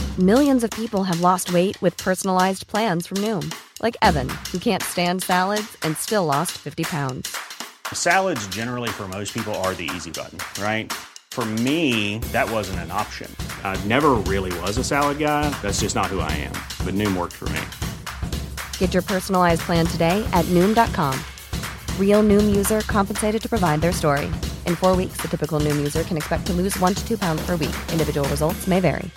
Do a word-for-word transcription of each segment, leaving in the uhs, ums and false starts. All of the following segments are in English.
Millions of people have lost weight with personalized plans from Noom. Like Evan, who can't stand salads and still lost fifty pounds. Salads generally for most people are the easy button, right? For me, that wasn't an option. I never really was a salad guy. That's just not who I am. But Noom worked for me. Get your personalized plan today at Noom dot com. Real Noom user compensated to provide their story. In four weeks, the typical Noom user can expect to lose one to two pounds per week. Individual results may vary.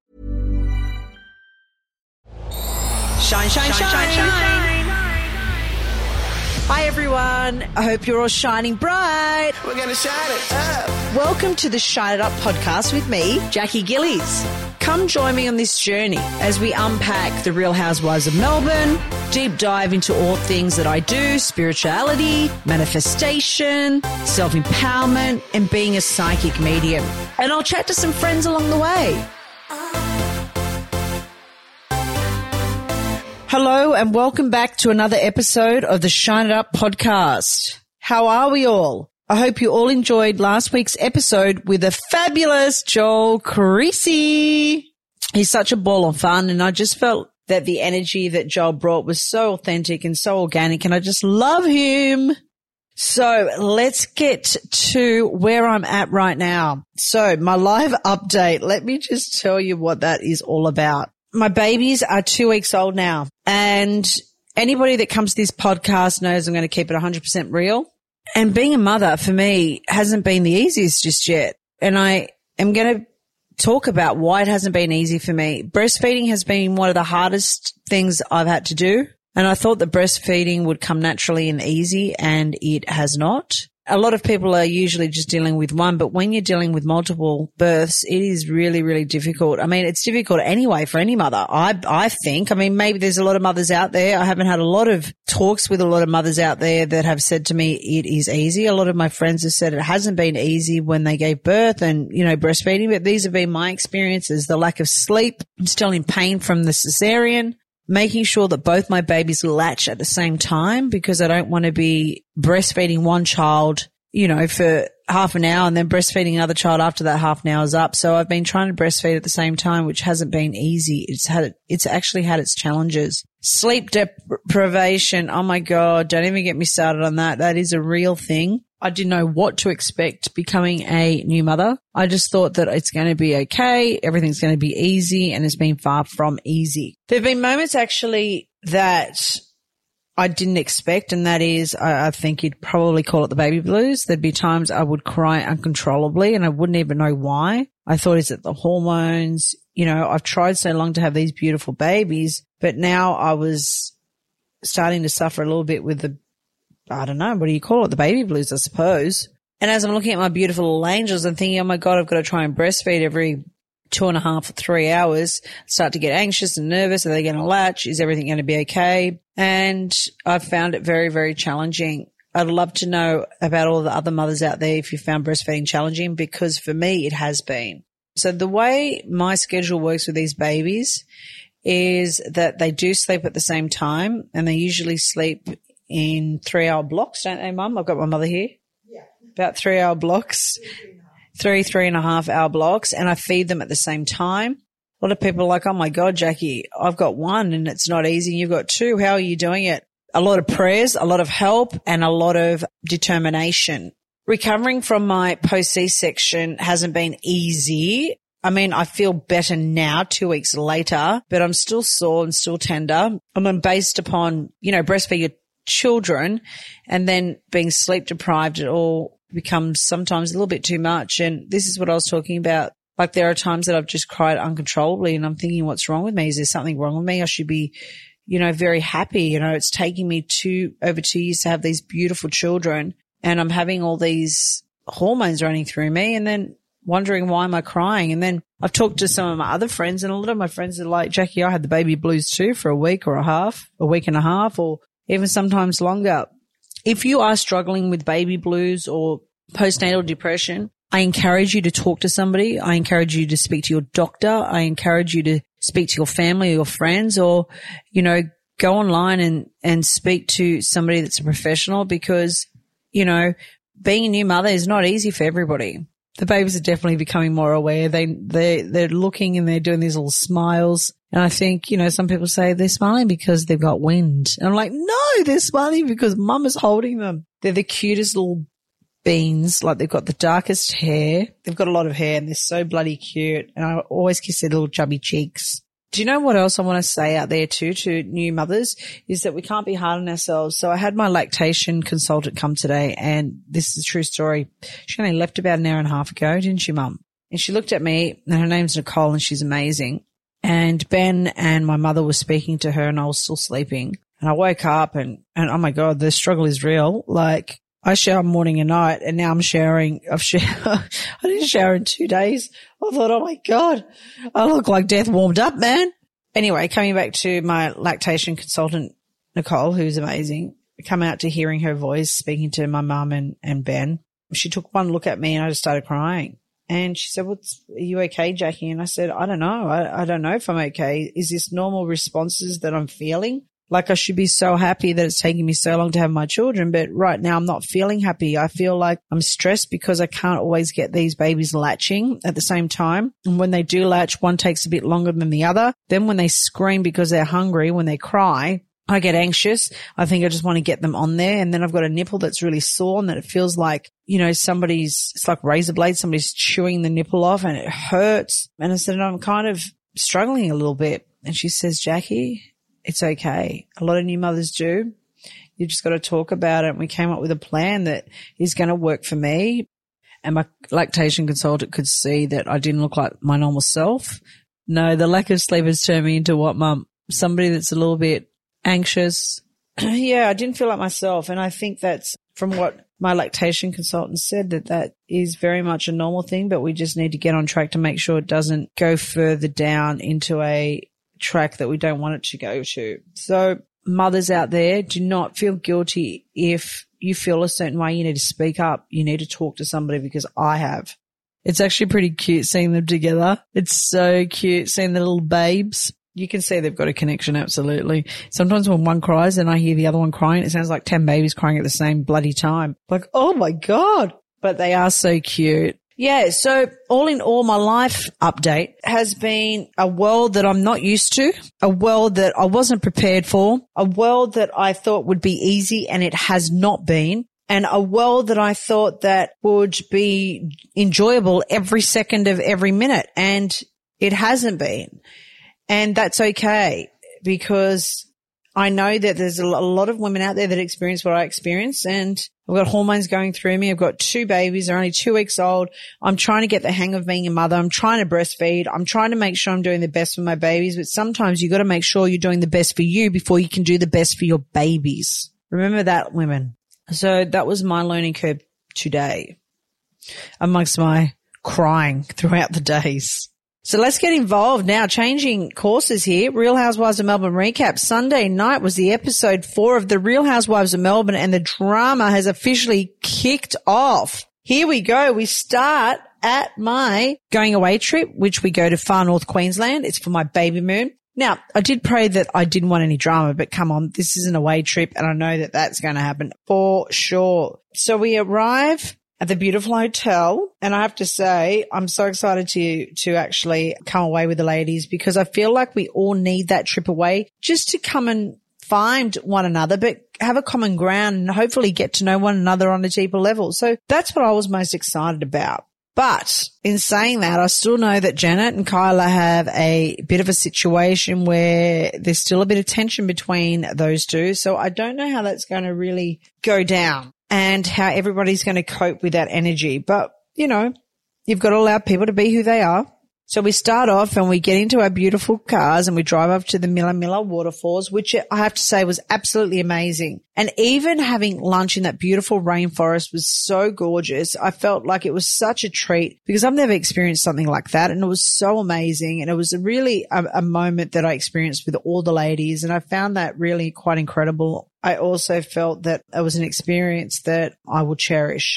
Shine, shine, shine, shine, shine. Hi, everyone. I hope you're all shining bright. We're going to shine it up. Welcome to the Shine It Up podcast with me, Jackie Gillies. Come join me on this journey as we unpack the Real Housewives of Melbourne, deep dive into all things that I do, spirituality, manifestation, self-empowerment, and being a psychic medium. And I'll chat to some friends along the way. Hello and welcome back to another episode of the Shine It Up podcast. How are we all? I hope you all enjoyed last week's episode with the fabulous Joel Creasy. He's such a ball of fun, and I just felt that the energy that Joel brought was so authentic and so organic, and I just love him. So let's get to where I'm at right now. So my live update, let me just tell you what that is all about. My babies are two weeks old now, and anybody that comes to this podcast knows I'm going to keep it one hundred percent real. And being a mother for me hasn't been the easiest just yet. And I am going to talk about why it hasn't been easy for me. Breastfeeding has been one of the hardest things I've had to do. And I thought that breastfeeding would come naturally and easy, and it has not. A lot of people are usually just dealing with one, but when you're dealing with multiple births, it is really, really difficult. I mean, it's difficult anyway for any mother, I I think. I mean, maybe there's a lot of mothers out there. I haven't had a lot of talks with a lot of mothers out there that have said to me it is easy. A lot of my friends have said it hasn't been easy when they gave birth and, you know, breastfeeding, but these have been my experiences. The lack of sleep, I'm still in pain from the cesarean. Making sure that both my babies latch at the same time, because I don't want to be breastfeeding one child, you know, for half an hour and then breastfeeding another child after that half an hour is up. So I've been trying to breastfeed at the same time, which hasn't been easy. It's had, it's actually had its challenges. Sleep deprivation. Oh my God. Don't even get me started on that. That is a real thing. I didn't know what to expect becoming a new mother. I just thought that it's going to be okay. Everything's going to be easy, and it's been far from easy. There have been moments actually that I didn't expect, and that is, I, I think you'd probably call it the baby blues. There'd be times I would cry uncontrollably and I wouldn't even know why. I thought, is it the hormones? You know, I've tried so long to have these beautiful babies, but now I was starting to suffer a little bit with the, I don't know, what do you call it? The baby blues, I suppose. And as I'm looking at my beautiful little angels, I'm thinking, oh my God, I've got to try and breastfeed every two and a half or three hours. I start to get anxious and nervous. Are they going to latch? Is everything going to be okay? And I've found it very, very challenging. I'd love to know about all the other mothers out there if you found breastfeeding challenging, because for me, it has been. So the way my schedule works with these babies is that they do sleep at the same time, and they usually sleep in three-hour blocks, don't they, Mum? I've got my mother here. Yeah. About three-hour blocks, three, three and a half hour blocks, and I feed them at the same time. A lot of people are like, oh, my God, Jackie, I've got one and it's not easy. You've got two. How are you doing it? A lot of prayers, a lot of help, and a lot of determination. Recovering from my post-C-section hasn't been easy. I mean, I feel better now, two weeks later, but I'm still sore and still tender. And I'm based upon, you know, breastfeed your children and then being sleep deprived, it all becomes sometimes a little bit too much. And this is what I was talking about. Like, there are times that I've just cried uncontrollably and I'm thinking, what's wrong with me? Is there something wrong with me? I should be, you know, very happy. You know, it's taking me two, over two years to have these beautiful children, and I'm having all these hormones running through me and then wondering, why am I crying? And then I've talked to some of my other friends, and a lot of my friends are like, Jackie, I had the baby blues too for a week or a half, a week and a half, or even sometimes longer. If you are struggling with baby blues or postnatal depression, I encourage you to talk to somebody. I encourage you to speak to your doctor. I encourage you to speak to your family or your friends, or, you know, go online and, and speak to somebody that's a professional, because, you know, being a new mother is not easy for everybody. The babies are definitely becoming more aware. They, they, they're looking and they're doing these little smiles. And I think, you know, some people say they're smiling because they've got wind. And I'm like, no, they're smiling because mum is holding them. They're the cutest little beans. Like they've got the darkest hair. They've got a lot of hair and they're so bloody cute. And I always kiss their little chubby cheeks. Do you know what else I want to say out there too to new mothers is that we can't be hard on ourselves. So I had my lactation consultant come today, and this is a true story. She only left about an hour and a half ago, didn't she, Mum? And she looked at me, and her name's Nicole, and she's amazing. And Ben and my mother were speaking to her, and I was still sleeping. And I woke up and, and oh my God, the struggle is real. Like I shower morning and night, and now I'm showering. I've showered, I didn't shower in two days. I thought, oh my God, I look like death warmed up, man. Anyway, coming back to my lactation consultant, Nicole, who's amazing, come out to hearing her voice, speaking to my mum and, and Ben. She took one look at me and I just started crying. And she said, What's, are you okay, Jackie? And I said, I don't know. I, I don't know if I'm okay. Is this normal responses that I'm feeling? Like I should be so happy that it's taking me so long to have my children, but right now I'm not feeling happy. I feel like I'm stressed because I can't always get these babies latching at the same time. And when they do latch, one takes a bit longer than the other. Then when they scream because they're hungry, when they cry, I get anxious. I think I just want to get them on there. And then I've got a nipple that's really sore and that it feels like, you know, somebody's, it's like razor blades, somebody's chewing the nipple off and it hurts. And I said, I'm kind of struggling a little bit. And she says, Jackie, it's okay. A lot of new mothers do. You just got to talk about it. And we came up with a plan that is going to work for me. And my lactation consultant could see that I didn't look like my normal self. No, the lack of sleep has turned me into what, Mum? Somebody that's a little bit anxious. Yeah, I didn't feel like myself. And I think that's from what my lactation consultant said, that that is very much a normal thing, but we just need to get on track to make sure it doesn't go further down into a track that we don't want it to go to. So mothers out there, do not feel guilty if you feel a certain way. You need to speak up. You need to talk to somebody, because I have. It's actually pretty cute seeing them together. It's so cute seeing the little babes. You can see they've got a connection, absolutely. Sometimes when one cries and I hear the other one crying, it sounds like ten babies crying at the same bloody time. Like, oh my God. But they are so cute. Yeah, so all in all, my life update has been a world that I'm not used to, a world that I wasn't prepared for, a world that I thought would be easy and it has not been, and a world that I thought that would be enjoyable every second of every minute, and it hasn't been. And that's okay, because I know that there's a lot of women out there that experience what I experience, and I've got hormones going through me. I've got two babies. They're only two weeks old. I'm trying to get the hang of being a mother. I'm trying to breastfeed. I'm trying to make sure I'm doing the best for my babies. But sometimes you got to make sure you're doing the best for you before you can do the best for your babies. Remember that, women. So that was my learning curve today, amongst my crying throughout the days. So let's get involved now. Changing courses here. Real Housewives of Melbourne recap. Sunday night was the episode four of the Real Housewives of Melbourne, and the drama has officially kicked off. Here we go. We start at my going away trip, which we go to far north Queensland. It's for my baby moon. Now, I did pray that I didn't want any drama, but come on, this is an away trip, and I know that that's going to happen for sure. So we arrive at the beautiful hotel, and I have to say, I'm so excited to to actually come away with the ladies, because I feel like we all need that trip away just to come and find one another, but have a common ground and hopefully get to know one another on a deeper level. So that's what I was most excited about. But in saying that, I still know that Janet and Kyla have a bit of a situation where there's still a bit of tension between those two. So I don't know how that's going to really go down and how everybody's going to cope with that energy. But, you know, you've got to allow people to be who they are. So we start off and we get into our beautiful cars and we drive up to the Milla Milla waterfalls, which I have to say was absolutely amazing. And even having lunch in that beautiful rainforest was so gorgeous. I felt like it was such a treat, because I've never experienced something like that. And it was so amazing. And it was really a, a moment that I experienced with all the ladies. And I found that really quite incredible. I also felt that it was an experience that I will cherish.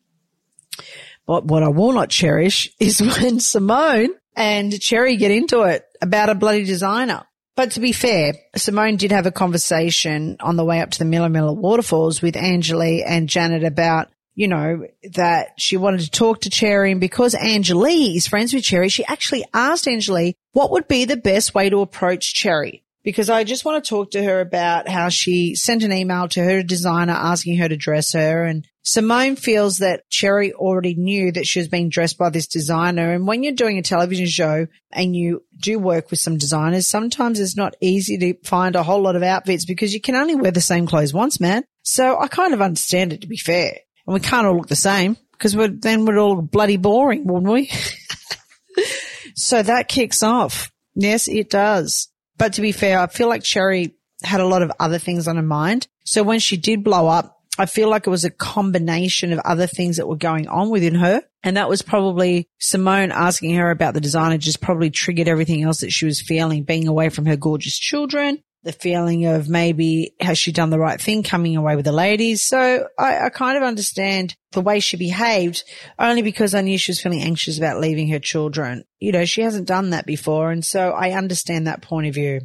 But what I will not cherish is when Simone and Cherry get into it about a bloody designer. But to be fair, Simone did have a conversation on the way up to the Milla Milla waterfalls with Angeli and Janet about, you know, that she wanted to talk to Cherry, and because Angelie is friends with Cherry, she actually asked Angelie what would be the best way to approach Cherry. Because I just want to talk to her about how she sent an email to her designer asking her to dress her. And Simone feels that Cherry already knew that she was being dressed by this designer. And when you're doing a television show and you do work with some designers, sometimes it's not easy to find a whole lot of outfits because you can only wear the same clothes once, man. So I kind of understand it, to be fair. And we can't all look the same because we're, then we're all bloody boring, wouldn't we? So that kicks off. Yes, it does. But to be fair, I feel like Cherry had a lot of other things on her mind. So when she did blow up, I feel like it was a combination of other things that were going on within her. And that was probably Simone asking her about the designer just probably triggered everything else that she was feeling, being away from her gorgeous children, the feeling of maybe has she done the right thing coming away with the ladies. So I, I kind of understand the way she behaved only because I knew she was feeling anxious about leaving her children. You know, she hasn't done that before. And so I understand that point of view.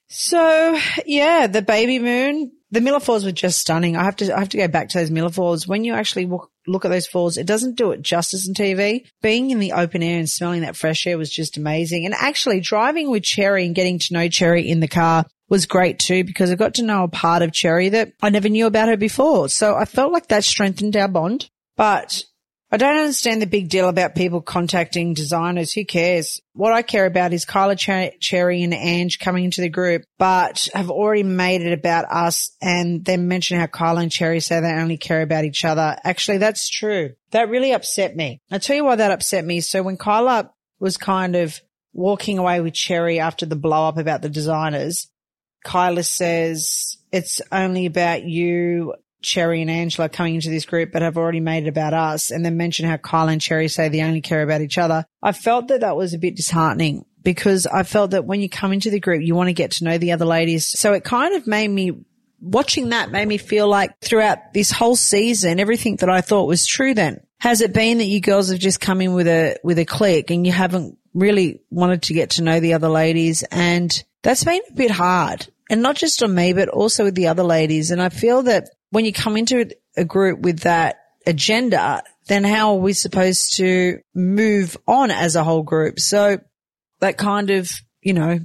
So yeah, the baby moon, the Miller Falls were just stunning. I have to, I have to go back to those Miller Falls. When you actually walk, look at those falls, it doesn't do it justice on T V. Being in the open air and smelling that fresh air was just amazing. And actually driving with Cherry and getting to know Cherry in the car was great too, because I got to know a part of Cherry that I never knew about her before. So I felt like that strengthened our bond. But I don't understand the big deal about people contacting designers. Who cares? What I care about is Kyla, Ch- Cherry and Ange coming into the group, but have already made it about us and then mention how Kyla and Cherry say they only care about each other. Actually, that's true. That really upset me. I'll tell you why that upset me. So when Kyla was kind of walking away with Cherry after the blow up about the designers, Kyla says, it's only about you, Cherry and Angela coming into this group, but have already made it about us, and then mention how Kyla and Cherry say they only care about each other. I felt that that was a bit disheartening because I felt that when you come into the group, you want to get to know the other ladies. So it kind of made me, watching that made me feel like throughout this whole season, everything that I thought was true then. Has it been that you girls have just come in with a, with a clique and you haven't really wanted to get to know the other ladies? And that's been a bit hard. And not just on me, but also with the other ladies. And I feel that when you come into a group with that agenda, then how are we supposed to move on as a whole group? So that kind of, you know,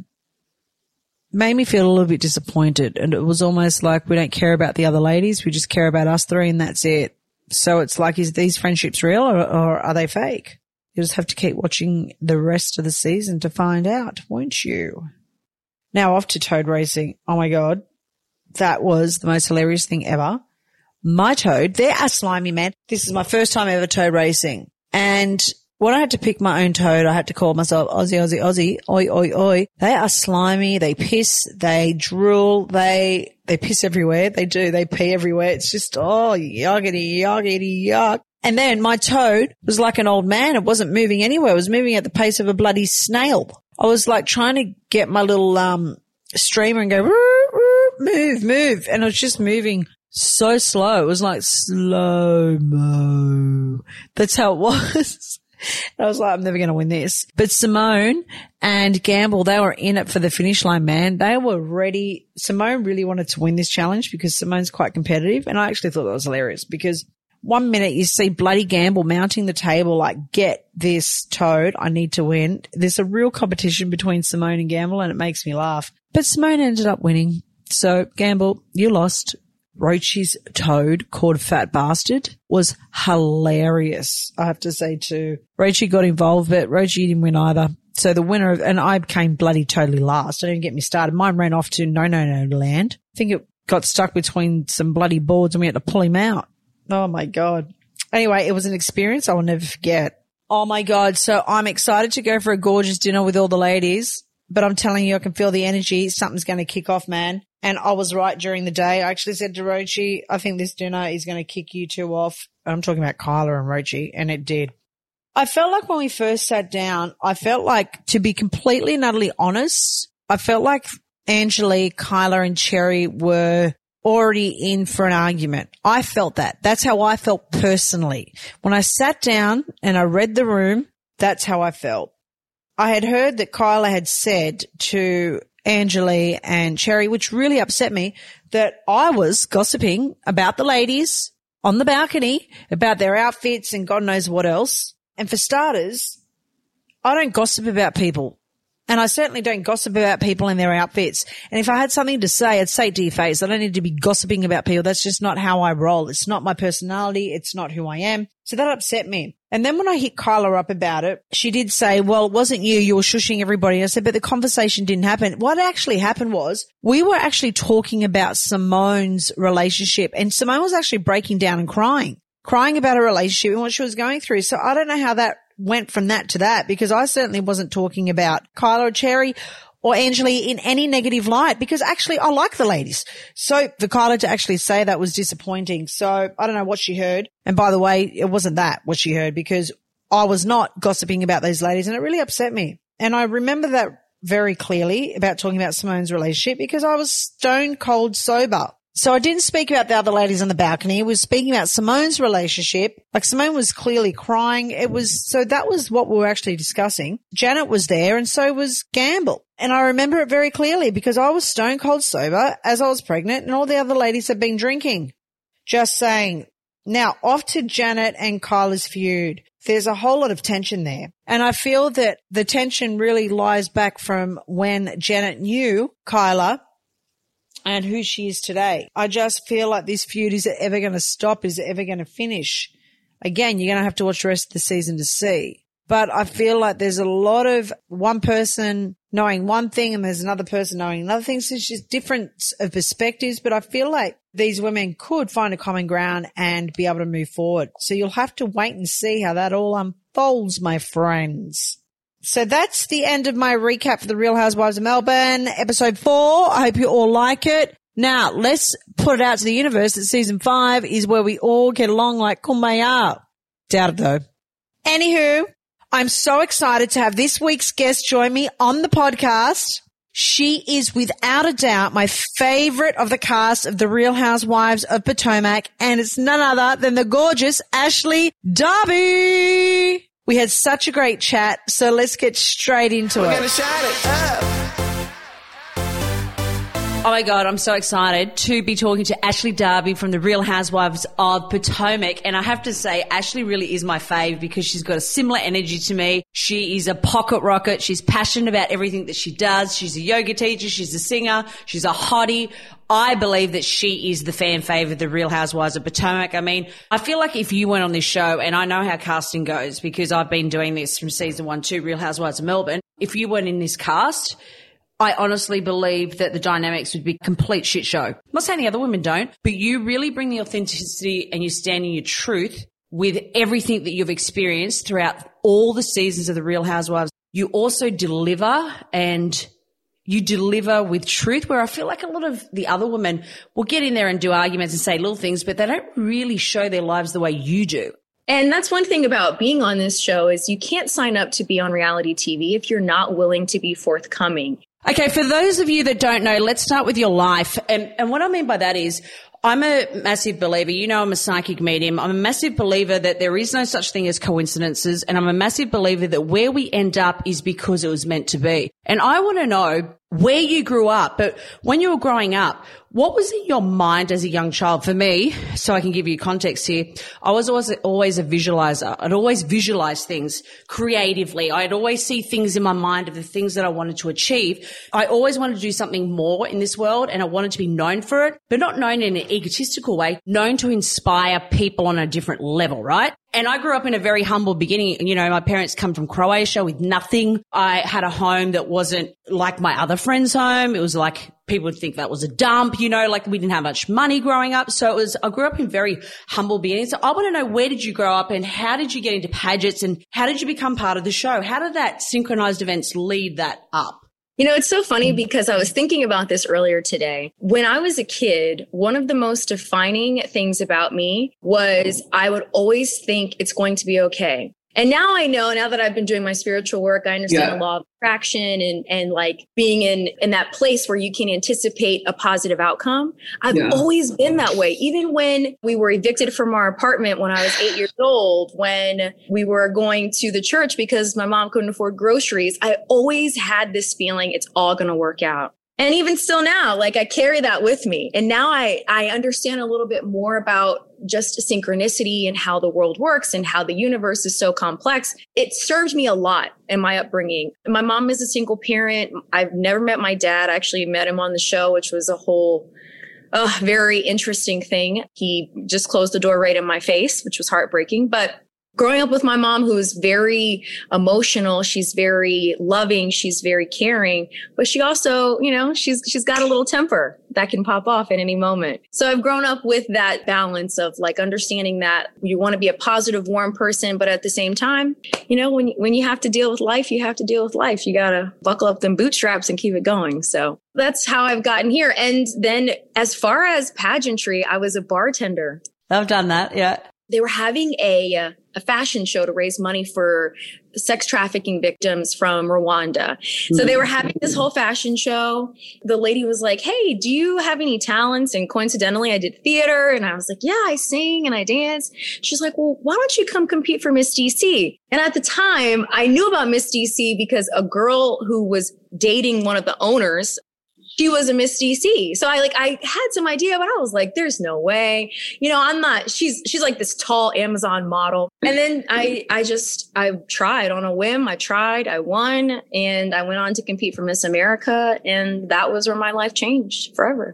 made me feel a little bit disappointed. And it was almost like we don't care about the other ladies. We just care about us three and that's it. So it's like, is these friendships real or, or are they fake? You just have to keep watching the rest of the season to find out, won't you? Now off to toad racing. Oh my God. That was the most hilarious thing ever. My toad, they're a slimy, man. This is my first time ever toad racing. And when I had to pick my own toad, I had to call myself Aussie, Aussie, Aussie, oi, oi, oi. They are slimy. They piss, they drool, they, they piss everywhere. They do. They pee everywhere. It's just, oh, yuckity, yuckity, yuck. And then my toad was like an old man. It wasn't moving anywhere. It was moving at the pace of a bloody snail. I was like trying to get my little, um, streamer and go, move, move. And it was just moving so slow. It was like slow-mo. That's how it was. And I was like, I'm never going to win this. But Simone and Gamble, they were in it for the finish line, man. They were ready. Simone really wanted to win this challenge because Simone's quite competitive. And I actually thought that was hilarious because one minute you see bloody Gamble mounting the table like, get this toad, I need to win. There's a real competition between Simone and Gamble and it makes me laugh. But Simone ended up winning. So Gamble, you lost. Rochi's toad, called Fat Bastard, was hilarious, I have to say too. Rochi got involved, but Rochi didn't win either. So the winner of, and I came bloody totally last. Don't even get me started. Mine ran off to no, no, no land. I think it got stuck between some bloody boards and we had to pull him out. Oh my God. Anyway, it was an experience I will never forget. Oh my God. So I'm excited to go for a gorgeous dinner with all the ladies, but I'm telling you, I can feel the energy. Something's going to kick off, man. And I was right during the day. I actually said to Rochi, I think this dinner is going to kick you two off. I'm talking about Kyla and Rochi, and it did. I felt like when we first sat down, I felt like, to be completely and utterly honest, I felt like Angelie, Kyla and Cherry were already in for an argument. I felt that. That's how I felt personally. When I sat down and I read the room, that's how I felt. I had heard that Kyla had said to Angelie and Cherry, which really upset me, that I was gossiping about the ladies on the balcony about their outfits and God knows what else. And for starters, I don't gossip about people. And I certainly don't gossip about people and their outfits. And if I had something to say, I'd say it to your face. I don't need to be gossiping about people. That's just not how I roll. It's not my personality. It's not who I am. So that upset me. And then when I hit Kyla up about it, she did say, well, it wasn't you. You were shushing everybody. I said, but the conversation didn't happen. What actually happened was we were actually talking about Simone's relationship, and Simone was actually breaking down and crying, crying about her relationship and what she was going through. So I don't know how that went from that to that, because I certainly wasn't talking about Kyla or Cherry or Anjali in any negative light, because actually I like the ladies. So for Kyla to actually say that was disappointing. So I don't know what she heard. And by the way, it wasn't that what she heard, because I was not gossiping about those ladies, and it really upset me. And I remember that very clearly about talking about Simone's relationship, because I was stone cold sober. So I didn't speak about the other ladies on the balcony. I was speaking about Simone's relationship. Like, Simone was clearly crying. It was, so that was what we were actually discussing. Janet was there, and so was Gamble. And I remember it very clearly because I was stone cold sober as I was pregnant, and all the other ladies had been drinking. Just saying. Now, off to Janet and Kyla's feud. There's a whole lot of tension there. And I feel that the tension really lies back from when Janet knew Kyla and who she is today. I just feel like this feud, is it ever going to stop? Is it ever going to finish? Again, you're going to have to watch the rest of the season to see. But I feel like there's a lot of one person knowing one thing and there's another person knowing another thing. So it's just difference of perspectives. But I feel like these women could find a common ground and be able to move forward. So you'll have to wait and see how that all unfolds, my friends. So that's the end of my recap for the Real Housewives of Melbourne, episode four. I hope you all like it. Now, let's put it out to the universe that season five is where we all get along like kumbaya. Doubt it though. Anywho, I'm so excited to have this week's guest join me on the podcast. She is without a doubt my favorite of the cast of the Real Housewives of Potomac, and it's none other than the gorgeous Ashley Darby. We had such a great chat, so let's get straight into We're it. gonna shine it up. Oh my God, I'm so excited to be talking to Ashley Darby from the Real Housewives of Potomac. And I have to say, Ashley really is my fave because she's got a similar energy to me. She is a pocket rocket. She's passionate about everything that she does. She's a yoga teacher. She's a singer. She's a hottie. I believe that she is the fan fave of the Real Housewives of Potomac. I mean, I feel like if you went on this show, and I know how casting goes because I've been doing this from season one to Real Housewives of Melbourne. If you weren't in this cast, I honestly believe that the dynamics would be a complete shit show. I'm not saying the other women don't, but you really bring the authenticity and you stand in your truth with everything that you've experienced throughout all the seasons of the Real Housewives. You also deliver, and you deliver with truth, where I feel like a lot of the other women will get in there and do arguments and say little things, but they don't really show their lives the way you do. And that's one thing about being on this show is you can't sign up to be on reality T V if you're not willing to be forthcoming. Okay, for those of you that don't know, let's start with your life. And, and what I mean by that is I'm a massive believer. You know, I'm a psychic medium. I'm a massive believer that there is no such thing as coincidences. And I'm a massive believer that where we end up is because it was meant to be. And I want to know where you grew up, but when you were growing up, what was in your mind as a young child? For me, so I can give you context here, I was always, always a visualizer. I'd always visualize things creatively. I'd always see things in my mind of the things that I wanted to achieve. I always wanted to do something more in this world, and I wanted to be known for it, but not known in an egotistical way, known to inspire people on a different level, right? And I grew up in a very humble beginning. You know, my parents come from Croatia with nothing. I had a home that wasn't like my other friends' home. It was like people would think that was a dump, you know, like we didn't have much money growing up. So it was, I grew up in very humble beginnings. So I want to know, where did you grow up and how did you get into pageants and how did you become part of the show? How did that synchronized events lead that up? You know, it's so funny because I was thinking about this earlier today. When I was a kid, one of the most defining things about me was I would always think it's going to be okay. And now I know, now that I've been doing my spiritual work, I understand yeah. the law of attraction and, and like being in, in that place where you can anticipate a positive outcome. I've yeah. always been that way. Even when we were evicted from our apartment when I was eight years old, when we were going to the church because my mom couldn't afford groceries, I always had this feeling it's all going to work out. And even still now, like I carry that with me. And now I, I understand a little bit more about just synchronicity and how the world works and how the universe is so complex. It served me a lot in my upbringing. My mom is a single parent. I've never met my dad. I actually met him on the show, which was a whole uh, very interesting thing. He just closed the door right in my face, which was heartbreaking. But growing up with my mom, who is very emotional, she's very loving, she's very caring, but she also, you know, she's she's got a little temper that can pop off at any moment. So I've grown up with that balance of like understanding that you want to be a positive, warm person, but at the same time, you know, when when you have to deal with life, you have to deal with life. You got to buckle up them bootstraps and keep it going. So that's how I've gotten here. And then as far as pageantry, I was a bartender. I've done that. Yeah. They were having a, uh, a fashion show to raise money for sex trafficking victims from Rwanda. So they were having this whole fashion show. The lady was like, hey, do you have any talents? And coincidentally, I did theater. And I was like, yeah, I sing and I dance. She's like, well, why don't you come compete for Miss D C? And at the time, I knew about Miss D C because a girl who was dating one of the owners, she was a Miss D C. So I like, I had some idea, but I was like, there's no way, you know, I'm not, she's, she's like this tall Amazon model. And then I, I just, I tried on a whim. I tried, I won, and I went on to compete for Miss America. And that was where my life changed forever.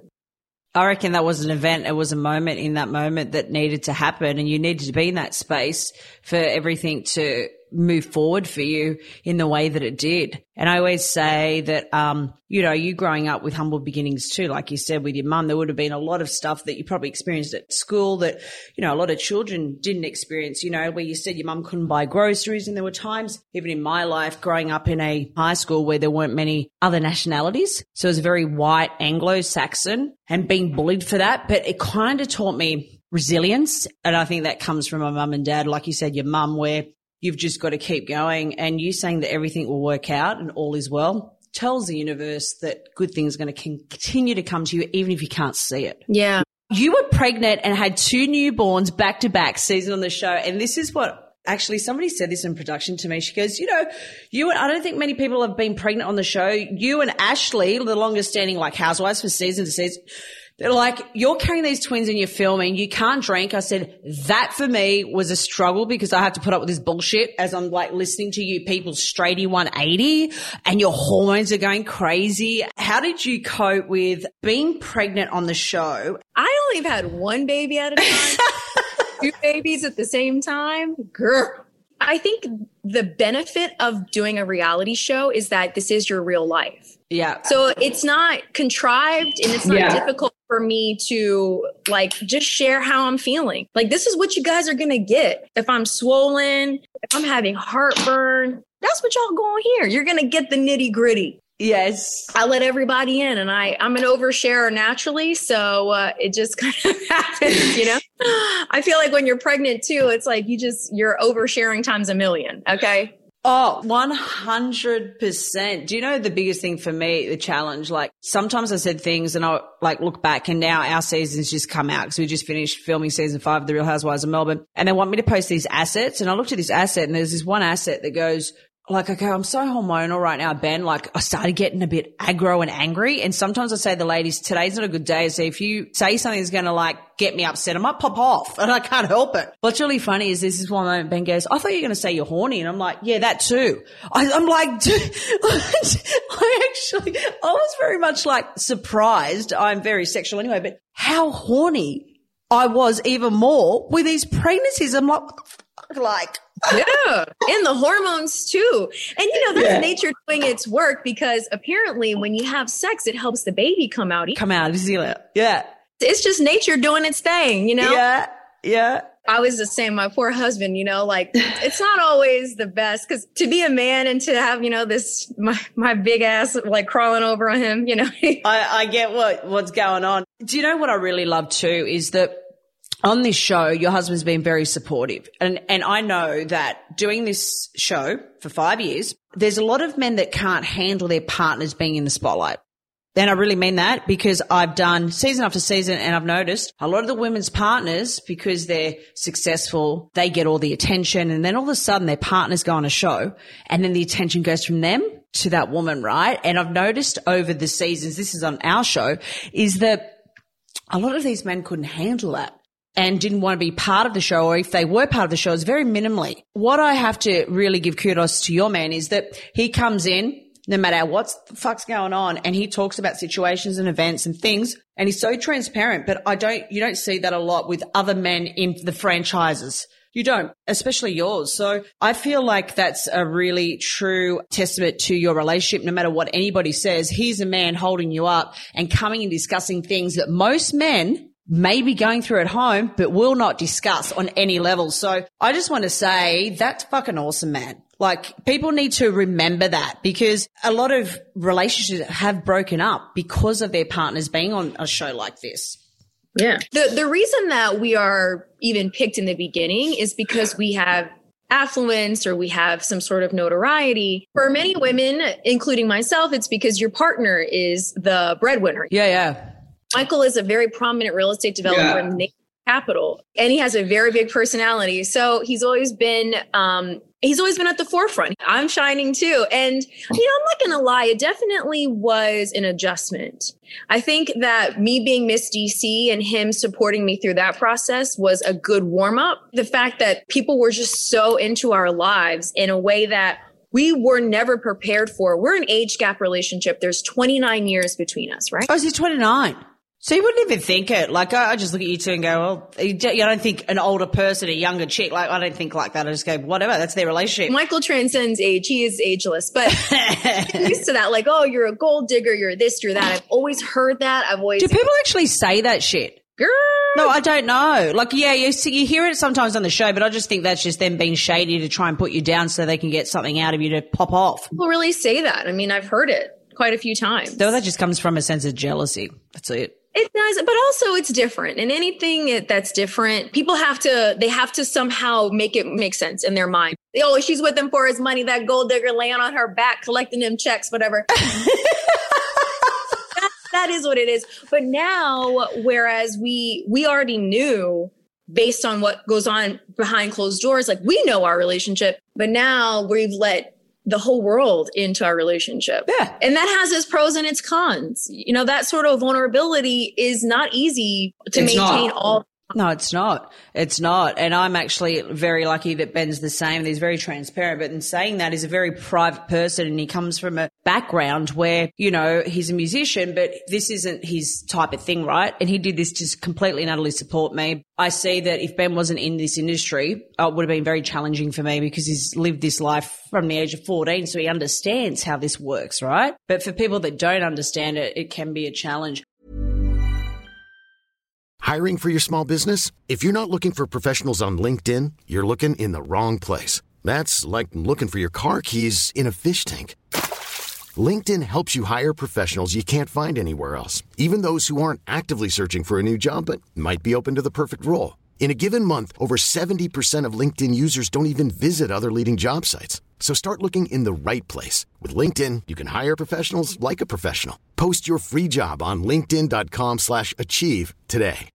I reckon that was an event. It was a moment in that moment that needed to happen, and you needed to be in that space for everything to move forward for you in the way that it did. And I always say that, um, you know, you growing up with humble beginnings too, like you said with your mum, there would have been a lot of stuff that you probably experienced at school that, you know, a lot of children didn't experience, you know, where you said your mum couldn't buy groceries. And there were times, even in my life, growing up in a high school where there weren't many other nationalities. So it was very white, Anglo-Saxon, and being bullied for that. But it kind of taught me resilience. And I think that comes from my mum and dad, like you said, your mum, where you've just got to keep going. And you saying that everything will work out and all is well tells the universe that good things are going to continue to come to you, even if you can't see it. Yeah. You were pregnant and had two newborns back to back season on the show. And this is what actually somebody said this in production to me. She goes, you know, you and I don't think many people have been pregnant on the show. You and Ashley, the longest standing like housewives for season to season. They're like, you're carrying these twins and you're filming. You can't drink. I said, that for me was a struggle because I had to put up with this bullshit as I'm like listening to you people straighty one eighty and your hormones are going crazy. How did you cope with being pregnant on the show? I only have had one baby at a time, two babies at the same time. Girl. I think the benefit of doing a reality show is that this is your real life. Yeah. So it's not contrived and it's not yeah. difficult for me to like just share how I'm feeling. Like, this is what you guys are going to get. If I'm swollen, if I'm having heartburn, that's what y'all going to hear. You're going to get the nitty gritty. Yes. I let everybody in, and I, I'm an oversharer naturally. So uh, it just kind of happens, you know? I feel like when you're pregnant too, it's like you just, you're oversharing times a million. Okay. Oh, one hundred percent. Do you know the biggest thing for me, the challenge? Like sometimes I said things and I like look back and now our season's just come out because we just finished filming season five of The Real Housewives of Melbourne and they want me to post these assets. And I looked at this asset and there's this one asset that goes, like, okay, I'm so hormonal right now, Ben. Like, I started getting a bit aggro and angry. And sometimes I say to the ladies, today's not a good day. So if you say something that's going to, like, get me upset, I might pop off. And I can't help it. What's really funny is this is one moment Ben goes, I thought you were going to say you're horny. And I'm like, yeah, that too. I, I'm like, dude, I actually, I was very much, like, surprised. I'm very sexual anyway, but how horny I was even more with these pregnancies. I'm like, what the fuck? Like, yeah, and the hormones too. And you know, that's yeah. nature doing its work because apparently when you have sex, it helps the baby come out. Come out, yeah. It's just nature doing its thing, you know? Yeah, yeah. I was just saying, my poor husband, you know, like it's not always the best because to be a man and to have, you know, this, my, my big ass like crawling over on him, you know. I, I get what, what's going on. Do you know what I really love too is that on this show, your husband's been very supportive. And, and I know that doing this show for five years, there's a lot of men that can't handle their partners being in the spotlight. And I really mean that because I've done season after season and I've noticed a lot of the women's partners, because they're successful, they get all the attention and then all of a sudden their partners go on a show and then the attention goes from them to that woman, right? And I've noticed over the seasons, this is on our show, is that a lot of these men couldn't handle that and didn't want to be part of the show, or if they were part of the show, it's very minimally. What I have to really give kudos to your man is that he comes in, no matter what the fuck's going on, and he talks about situations and events and things, and he's so transparent. But I don't, you don't see that a lot with other men in the franchises. You don't, especially yours. So I feel like that's a really true testament to your relationship. No matter what anybody says, he's a man holding you up and coming and discussing things that most men may be going through at home, but will not discuss on any level. So I just want to say that's fucking awesome, man. Like, people need to remember that, because a lot of relationships have broken up because of their partners being on a show like this. Yeah. The the reason that we are even picked in the beginning is because we have affluence or we have some sort of notoriety. For many women, including myself, it's because your partner is the breadwinner. Yeah, yeah. Michael is a very prominent real estate developer yeah. in the nation capital, and he has a very big personality. So he's always been, um, he's always been at the forefront. I'm shining too. And, you know, I'm not going to lie. It definitely was an adjustment. I think that me being Miss D C and him supporting me through that process was a good warm up. The fact that people were just so into our lives in a way that we were never prepared for. We're an age gap relationship. There's twenty-nine years between us, right? Oh, is he twenty-nine? So you wouldn't even think it. Like, I, I just look at you two and go, well, you don't think an older person, a younger chick, like, I don't think like that. I just go, whatever, that's their relationship. Michael transcends age. He is ageless. But I'm used to that. Like, oh, you're a gold digger, you're this, you're that. I've always heard that. I've always. Do people actually say that shit? Girl. No, I don't know. Like, yeah, you see, you hear it sometimes on the show, but I just think that's just them being shady to try and put you down so they can get something out of you to pop off. People really say that. I mean, I've heard it quite a few times. Though that just comes from a sense of jealousy. That's it. It does, but also it's different. And anything that's different, people have to, they have to somehow make it make sense in their mind. Oh, she's with him for his money, that gold digger laying on her back, collecting them checks, whatever. that, that is what it is. But now, whereas we, we already knew based on what goes on behind closed doors, like we know our relationship, but now we've let the whole world into our relationship. Yeah. And that has its pros and its cons. You know, that sort of vulnerability is not easy to it's maintain not. all. No, it's not. It's not. And I'm actually very lucky that Ben's the same. He's very transparent. But in saying that, he's a very private person and he comes from a background where, you know, he's a musician, but this isn't his type of thing, right? And he did this to completely and utterly support me. I see that if Ben wasn't in this industry, uh, it would have been very challenging for me because he's lived this life from the age of fourteen. So he understands how this works, right? But for people that don't understand it, it can be a challenge. Hiring for your small business? If you're not looking for professionals on LinkedIn, you're looking in the wrong place. That's like looking for your car keys in a fish tank. LinkedIn helps you hire professionals you can't find anywhere else, even those who aren't actively searching for a new job but might be open to the perfect role. In a given month, over seventy percent of LinkedIn users don't even visit other leading job sites. So start looking in the right place. With LinkedIn, you can hire professionals like a professional. Post your free job on linkedin.com slash achieve today.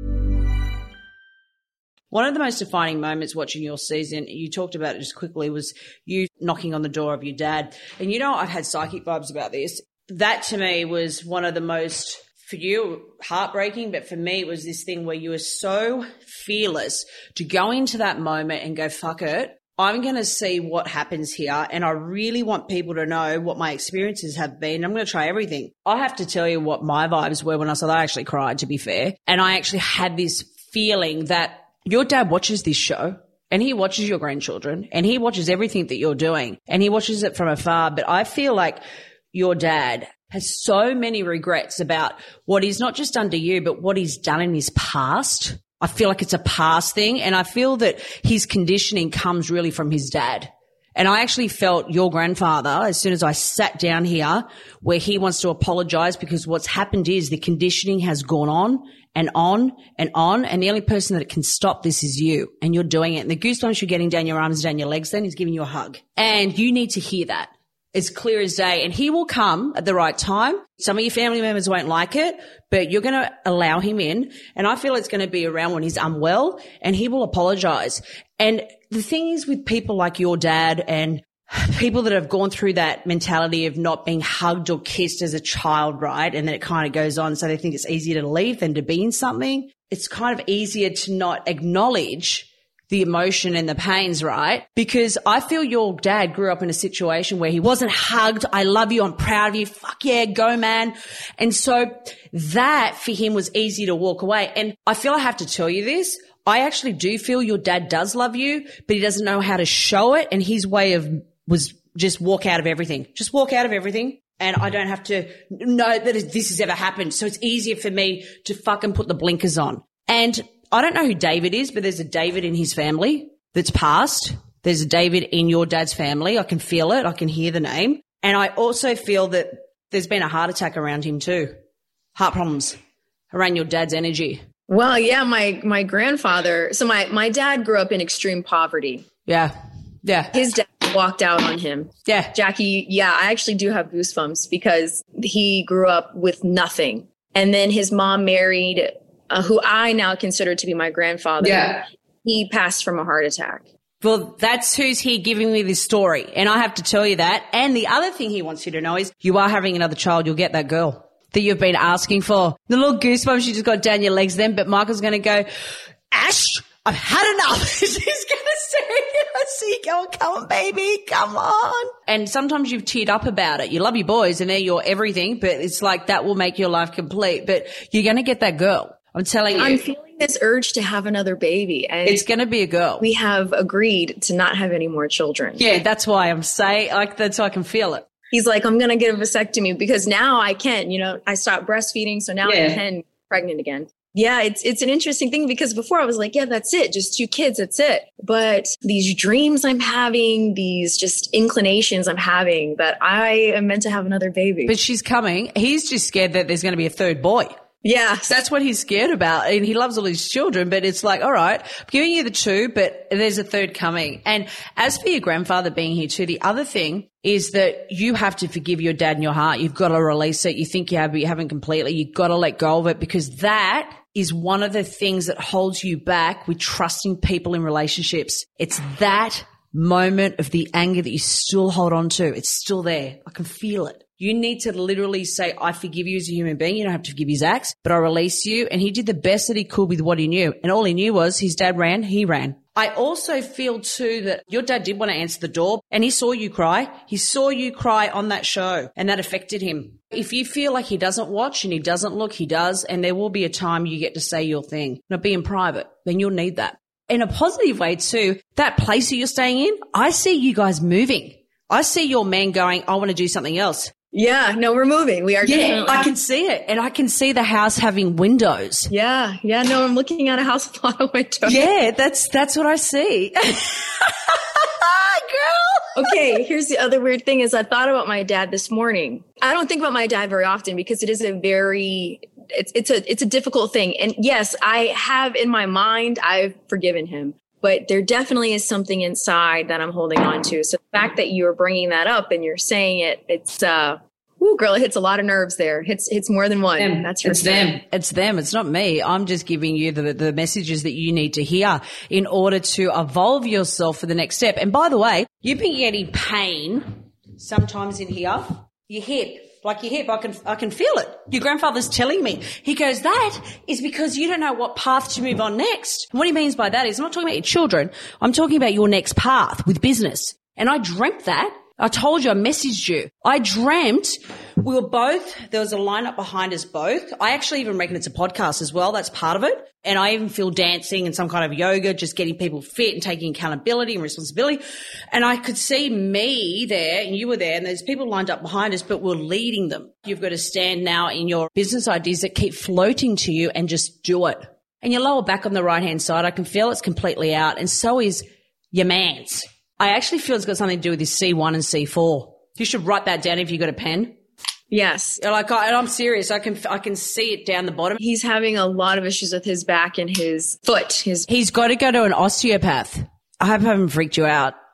One of the most defining moments watching your season, you talked about it just quickly, was you knocking on the door of your dad. And you know, I've had psychic vibes about this. That to me was one of the most, for you, heartbreaking, but for me it was this thing where you were so fearless to go into that moment and go, fuck it, I'm going to see what happens here. And I really want people to know what my experiences have been. I'm going to try everything. I have to tell you what my vibes were when I saw that. I actually cried, to be fair. And I actually had this feeling that your dad watches this show and he watches your grandchildren and he watches everything that you're doing and he watches it from afar. But I feel like your dad has so many regrets about what he's not just done to you, but what he's done in his past. I feel like it's a past thing. And I feel that his conditioning comes really from his dad. And I actually felt your grandfather, as soon as I sat down here, where he wants to apologize because what's happened is the conditioning has gone on and on and on. And the only person that can stop this is you. And you're doing it. And the goosebumps you're getting down your arms, down your legs then is giving you a hug. And you need to hear that. It's clear as day, and he will come at the right time. Some of your family members won't like it, but you're going to allow him in. And I feel it's going to be around when he's unwell, and he will apologize. And the thing is with people like your dad and people that have gone through that mentality of not being hugged or kissed as a child, right? And then it kind of goes on. So they think it's easier to leave than to be in something. It's kind of easier to not acknowledge the emotion and the pains, right? Because I feel your dad grew up in a situation where he wasn't hugged. I love you. I'm proud of you. Fuck yeah, go man. And so that for him was easy to walk away. And I feel I have to tell you this. I actually do feel your dad does love you, but he doesn't know how to show it. And his way of was just walk out of everything. Just walk out of everything. And I don't have to know that this has ever happened. So it's easier for me to fucking put the blinkers on. And I don't know who David is, but there's a David in his family that's passed. There's a David in your dad's family. I can feel it. I can hear the name. And I also feel that there's been a heart attack around him too. Heart problems around your dad's energy. Well, yeah, my, my grandfather. So my, my dad grew up in extreme poverty. Yeah. Yeah. His dad walked out on him. Yeah. Jackie, yeah, I actually do have goosebumps because he grew up with nothing. And then his mom married Uh, who I now consider to be my grandfather. Yeah. He passed from a heart attack. Well, that's who's here giving me this story. And I have to tell you that. And the other thing he wants you to know is you are having another child. You'll get that girl that you've been asking for. The little goosebumps you just got down your legs then. But Michael's going to go, Ash, I've had enough. She's going to say, I see you going, come on, baby, come on. And sometimes you've teared up about it. You love your boys and they're your everything, but it's like that will make your life complete. But you're going to get that girl. I'm telling you. I'm feeling this urge to have another baby. And it's going to be a girl. We have agreed to not have any more children. Yeah, that's why I'm saying, like, that's why I can feel it. He's like, I'm going to get a vasectomy because now I can, you know, I stopped breastfeeding. So now yeah. I can get pregnant again. Yeah, it's it's an interesting thing because before I was like, yeah, that's it. Just two kids. That's it. But these dreams I'm having, these just inclinations I'm having that I am meant to have another baby. But she's coming. He's just scared that there's going to be a third boy. Yeah. That's what he's scared about. And he loves all his children, but it's like, all right, I'm giving you the two, but there's a third coming. And as for your grandfather being here too, the other thing is that you have to forgive your dad in your heart. You've got to release it. You think you have, but you haven't completely. You've got to let go of it because that is one of the things that holds you back with trusting people in relationships. It's that moment of the anger that you still hold on to. It's still there. I can feel it. You need to literally say, I forgive you as a human being. You don't have to forgive his acts, but I release you. And he did the best that he could with what he knew. And all he knew was his dad ran, he ran. I also feel too that your dad did want to answer the door and he saw you cry. He saw you cry on that show and that affected him. If you feel like he doesn't watch and he doesn't look, he does. And there will be a time you get to say your thing. Now be in private, then you'll need that. In a positive way too, that place that you're staying in, I see you guys moving. I see your man going, I want to do something else. Yeah, no, we're moving. We are. Yeah, definitely- I can see it. And I can see the house having windows. Yeah, yeah, no, I'm looking at a house with a lot of windows. Yeah, that's, that's what I see. Girl. Okay, here's the other weird thing is I thought about my dad this morning. I don't think about my dad very often because it is a very, it's, it's a, it's a difficult thing. And yes, I have in my mind, I've forgiven him. But there definitely is something inside that I'm holding on to. So the fact that you're bringing that up and you're saying it, it's, uh, ooh, girl, it hits a lot of nerves there. It hits, hits more than one. Them. That's for it's sure. them. It's them. It's not me. I'm just giving you the, the messages that you need to hear in order to evolve yourself for the next step. And by the way, you've been getting pain sometimes in here, your hip. Like your hip, I can, I can feel it. Your grandfather's telling me. He goes, that is because you don't know what path to move on next. And what he means by that is I'm not talking about your children. I'm talking about your next path with business. And I dreamt that. I told you, I messaged you. I dreamt we were both, there was a lineup behind us both. I actually even reckon it's a podcast as well. That's part of it. And I even feel dancing and some kind of yoga, just getting people fit and taking accountability and responsibility. And I could see me there and you were there and there's people lined up behind us, but we're leading them. You've got to stand now in your business ideas that keep floating to you and just do it. And your lower back on the right-hand side, I can feel it's completely out. And so is your man's. I actually feel it's got something to do with his C one and C four. You should write that down if you've got a pen. Yes. Like, I, and I'm serious. I can, I can see it down the bottom. He's having a lot of issues with his back and his foot. His He's got to go to an osteopath. I hope I haven't freaked you out.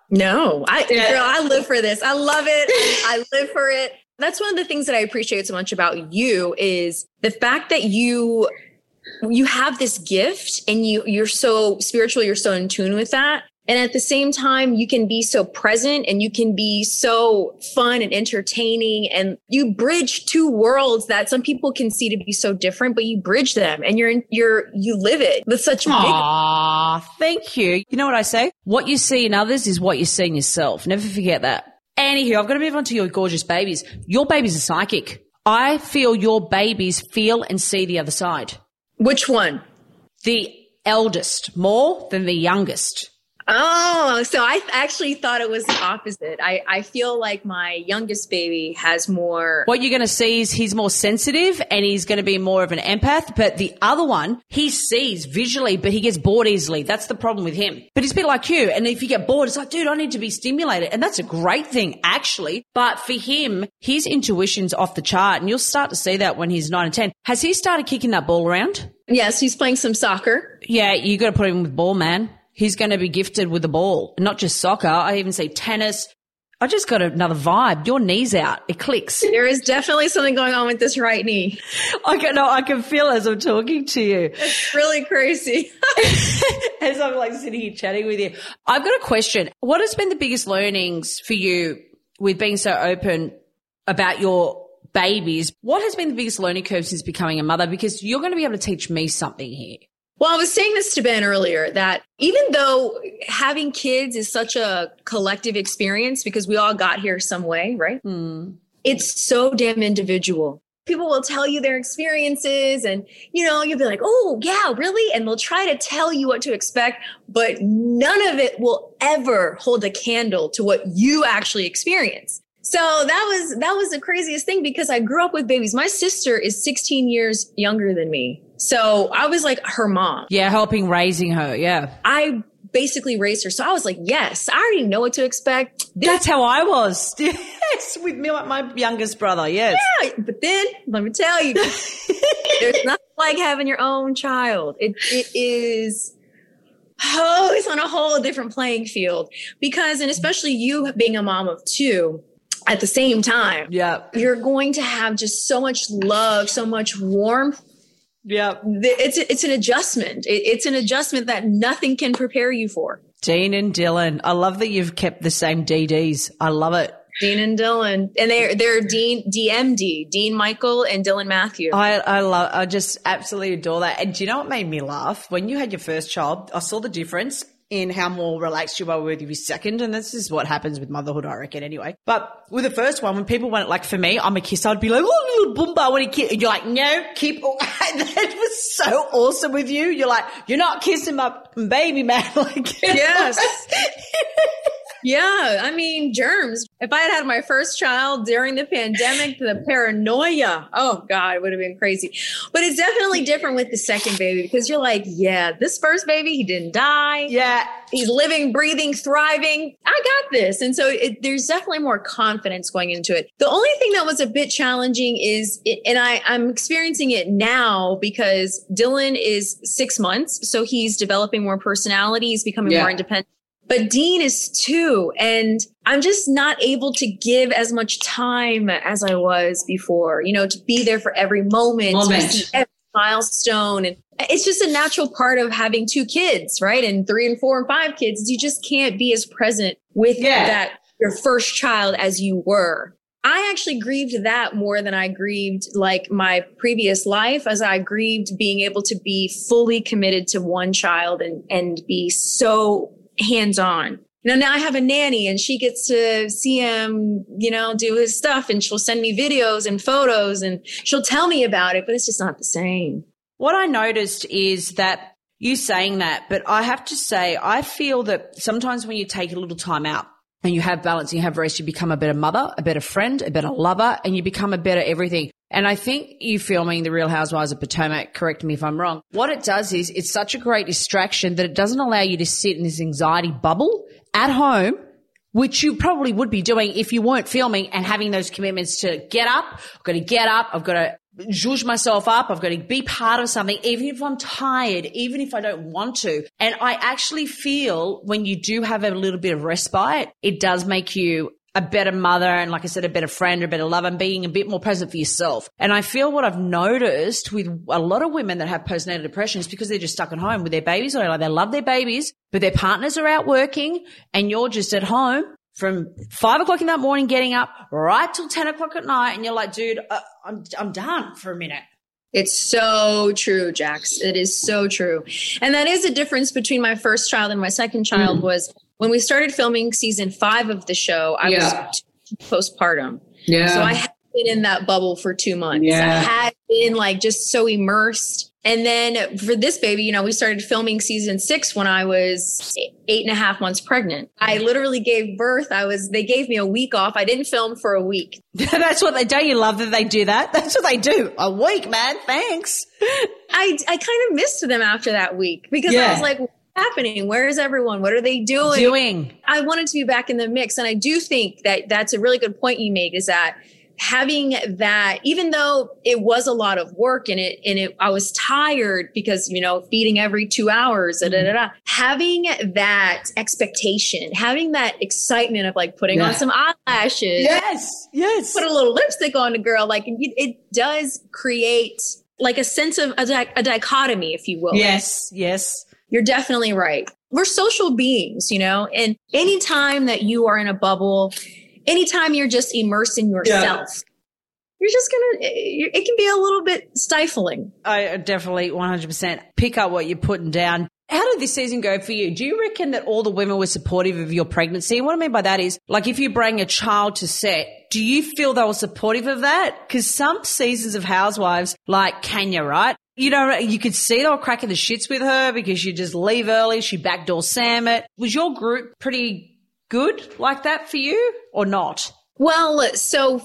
No, I, yeah. girl, I live for this. I love it. I live for it. That's one of the things that I appreciate so much about you is the fact that you, you have this gift and you, you're so spiritual. You're so in tune with that. And at the same time, you can be so present and you can be so fun and entertaining. And you bridge two worlds that some people can see to be so different, but you bridge them and you're, you're, you live it with such big. Aww, thank you. You know what I say? What you see in others is what you see in yourself. Never forget that. Anywho, I've got to move on to your gorgeous babies. Your babies are psychic. I feel your babies feel and see the other side. Which one? The eldest more than the youngest. Oh, so I actually thought it was the opposite. I, I feel like my youngest baby has more. What you're going to see is he's more sensitive and he's going to be more of an empath. But the other one, he sees visually, but he gets bored easily. That's the problem with him. But he's a bit like you. And if you get bored, it's like, dude, I need to be stimulated. And that's a great thing, actually. But for him, his intuition's off the chart. And you'll start to see that when he's nine and ten. Has he started kicking that ball around? Yes, he's playing some soccer. Yeah, you got to put him with ball, man. He's going to be gifted with the ball, not just soccer. I even say tennis. I just got another vibe. Your knee's out. It clicks. There is definitely something going on with this right knee. I can, no, I can feel as I'm talking to you. It's really crazy. As I'm like sitting here chatting with you. I've got a question. What has been the biggest learnings for you with being so open about your babies? What has been the biggest learning curve since becoming a mother? Because you're going to be able to teach me something here. Well, I was saying this to Ben earlier that even though having kids is such a collective experience because we all got here some way, right? Mm. It's so damn individual. People will tell you their experiences and, you know, you'll be like, oh, yeah, really? And they'll try to tell you what to expect, but none of it will ever hold a candle to what you actually experience. So that was that was the craziest thing because I grew up with babies. My sister is sixteen years younger than me. So I was like her mom. Yeah, helping raising her. Yeah. I basically raised her. So I was like, yes, I already know what to expect. This- That's how I was. Yes, with me, my youngest brother. Yes. Yeah, but then let me tell you, there's nothing like having your own child. It It is... Oh, it's on a whole different playing field because, and especially you being a mom of two, at the same time, yeah, you're going to have just so much love, so much warmth. Yeah, it's it's an adjustment. It's an adjustment that nothing can prepare you for. Dean and Dylan, I love that you've kept the same D Ds. I love it. Dean and Dylan, and they're they're Dean D M D, Dean Michael and Dylan Matthew. I I love, I just absolutely adore that. And do you know what made me laugh? When you had your first child, I saw the difference in how more relaxed you were with your second. And this is what happens with motherhood, I reckon, anyway. But with the first one, when people went, like for me, I'm a kiss, I'd be like, oh, little boomba, when he kiss. And you're like, no, keep. That was so awesome with you. You're like, you're not kissing my baby, man. Like, yes. Yeah, I mean, germs. If I had had my first child during the pandemic, the paranoia, oh God, it would have been crazy. But it's definitely different with the second baby because you're like, yeah, this first baby, he didn't die. Yeah. He's living, breathing, thriving. I got this. And so it, there's definitely more confidence going into it. The only thing that was a bit challenging is, it, and I, I'm experiencing it now because Dylan is six months. So he's developing more personality. He's becoming yeah. more independent. But Dean is two, and I'm just not able to give as much time as I was before, you know, to be there for every moment, moment. To see every milestone. And it's just a natural part of having two kids, right? And three and four and five kids. You just can't be as present with yeah. that, your first child as you were. I actually grieved that more than I grieved like my previous life, as I grieved being able to be fully committed to one child and, and be so hands-on. You know, now I have a nanny and she gets to see him, you know, do his stuff and she'll send me videos and photos and she'll tell me about it, but it's just not the same. What I noticed is that you saying that, but I have to say, I feel that sometimes when you take a little time out and you have balance, and you have rest, you become a better mother, a better friend, a better lover, and you become a better everything. And I think you filming The Real Housewives of Potomac, correct me if I'm wrong, what it does is it's such a great distraction that it doesn't allow you to sit in this anxiety bubble at home, which you probably would be doing if you weren't filming and having those commitments to get up. I've got to get up. I've got to zhuzh myself up. I've got to be part of something, even if I'm tired, even if I don't want to. And I actually feel when you do have a little bit of respite, it does make you a better mother and, like I said, a better friend, a better lover, and being a bit more present for yourself. And I feel what I've noticed with a lot of women that have postnatal depression is because they're just stuck at home with their babies. Or like they love their babies, but their partners are out working and you're just at home from five o'clock in that morning, getting up right till ten o'clock at night. And you're like, dude, uh, I'm, I'm done for a minute. It's so true, Jax. It is so true. And that is the difference between my first child and my second child mm. was when we started filming season five of the show, I yeah. was postpartum. Yeah. So I had been in that bubble for two months. Yeah. I had been like just so immersed. And then for this baby, you know, we started filming season six when I was eight and a half months pregnant. I literally gave birth. I was, they gave me a week off. I didn't film for a week. That's what they do. You love that they do that. That's what they do. A week, man. Thanks. I, I kind of missed them after that week because yeah. I was like, what's happening? Where is everyone? What are they doing? Doing. I wanted to be back in the mix. And I do think that that's a really good point you made is that having that, even though it was a lot of work and it, and it, I was tired because, you know, feeding every two hours, mm-hmm. da, da, da, having that expectation, having that excitement of like putting yeah. on some eyelashes. Yes. Yes. Put a little lipstick on a girl. Like it, it does create like a sense of a, di- a dichotomy, if you will. Yes. Yes. You're definitely right. We're social beings, you know, and anytime that you are in a bubble, anytime you're just immersed in yourself, yeah. you're just going to, it can be a little bit stifling. I definitely one hundred percent pick up what you're putting down. How did this season go for you? Do you reckon that all the women were supportive of your pregnancy? And what I mean by that is, like, if you bring a child to set, do you feel they were supportive of that? Because some seasons of Housewives, like Kenya, right? You know, you could see they were cracking the shits with her because you just leave early. She backdoor Sam it. Was your group pretty good like that for you or not? Well, so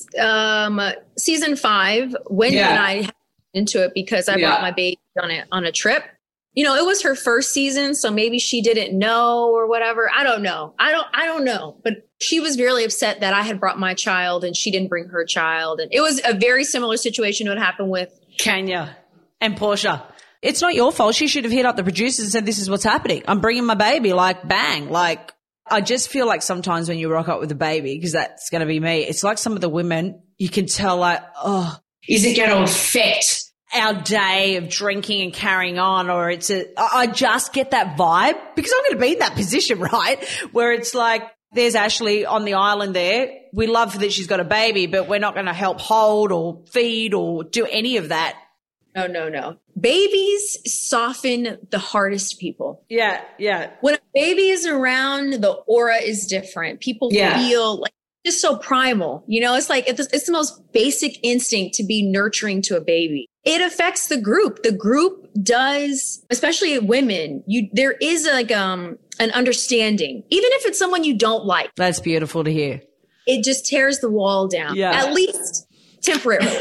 um, season five, Wendy yeah. and I had into it because I yeah. brought my baby on a, on a trip. You know, it was her first season, so maybe she didn't know or whatever. I don't know. I don't, I don't know. But she was really upset that I had brought my child and she didn't bring her child. And it was a very similar situation to what happened with Kenya and Portia. It's not your fault. She should have hit up the producers and said, this is what's happening. I'm bringing my baby, like bang. Like, I just feel like sometimes when you rock up with a baby, because that's going to be me, it's like some of the women, you can tell like, oh, is it going to affect our day of drinking and carrying on? Or it's a, I just get that vibe because I'm going to be in that position, right? Where it's like, there's Ashley on the island there. We love that she's got a baby, but we're not going to help hold or feed or do any of that. No, no, no. Babies soften the hardest people. Yeah, yeah. When a baby is around, the aura is different. People yeah. feel like just so primal. You know, it's like it's, it's the most basic instinct to be nurturing to a baby. It affects the group. The group does, especially women. You there is like um an understanding, even if it's someone you don't like. That's beautiful to hear. It just tears the wall down. Yeah. At least temporarily.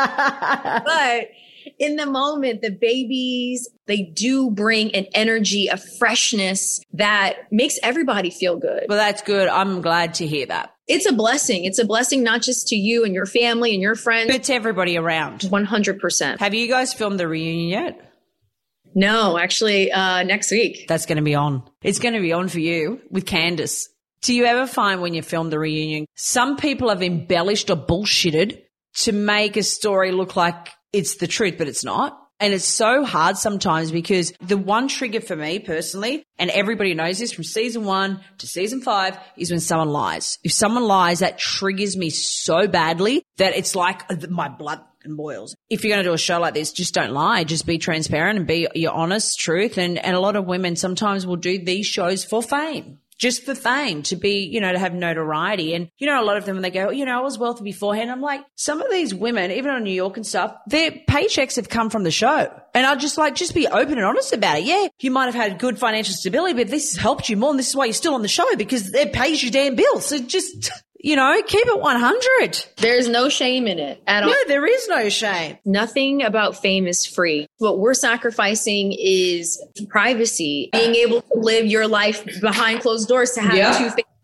But in the moment, the babies, they do bring an energy, a freshness that makes everybody feel good. Well, that's good. I'm glad to hear that. It's a blessing. It's a blessing not just to you and your family and your friends, but to everybody around. one hundred percent. Have you guys filmed the reunion yet? No, actually, uh, next week. That's going to be on. It's going to be on for you with Candace. Do you ever find when you film the reunion, some people have embellished or bullshitted to make a story look like it's the truth, but it's not? And it's so hard sometimes because the one trigger for me personally, and everybody knows this from season one to season five, is when someone lies. If someone lies, that triggers me so badly that it's like my blood boils. If you're going to do a show like this, just don't lie. Just be transparent and be your honest truth. And, and a lot of women sometimes will do these shows for fame. Just for fame, to be, you know, to have notoriety. And, you know, a lot of them, when they go, you know, I was wealthy beforehand, I'm like, some of these women, even on New York and stuff, their paychecks have come from the show. And I just like, just be open and honest about it. Yeah, you might have had good financial stability, but this has helped you more. And this is why you're still on the show, because it pays your damn bills. So just, you know, keep it one hundred. There's no shame in it at all. No, there is no shame. Nothing about fame is free. What we're sacrificing is privacy, being able to live your life behind closed doors, to have yeah. two faces